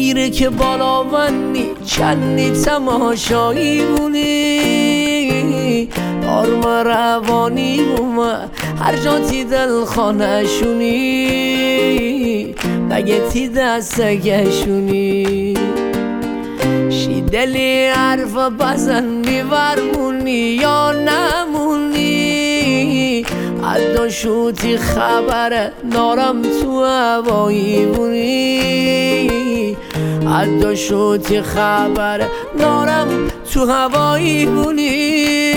میره که بالا ونی چندی تماشایی بونی دارم روانی بوما هر جا تی دل خانه شونی مگه تی دستگشونی شی دلی حرف بزن میورمونی یا نمونی عدا شوتی خبره دارم تو هوایی بونی عدا شوتی خبره دارم تو هوایی بونی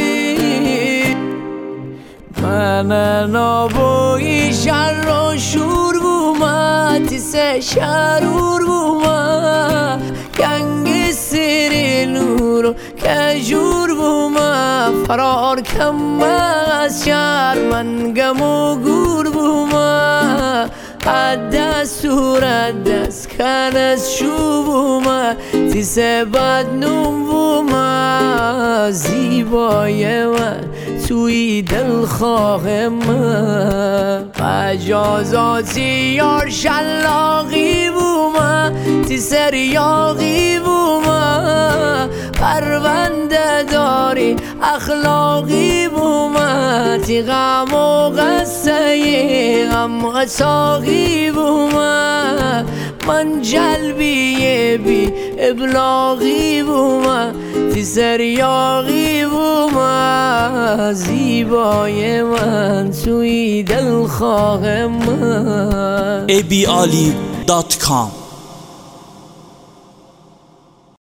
من نابوی شر و شور بوما تیسه شرور بوما گنگ سری نور کجور بوما فرار کم از شهر من گم و گور بوما دست صورت دست کن از شو بوما تیسه بدنوم بوما زیبای من توی دلخواه من مجازاتی یار شلاقی بوما تی سریاقی بوما پرونده داری اخلاقی بوما تی غم و غصه غم و ساقی بوما من جلبی بی ابلاغی بوما تی سریاقی بوما زیبای من توی دلخواه من abali.com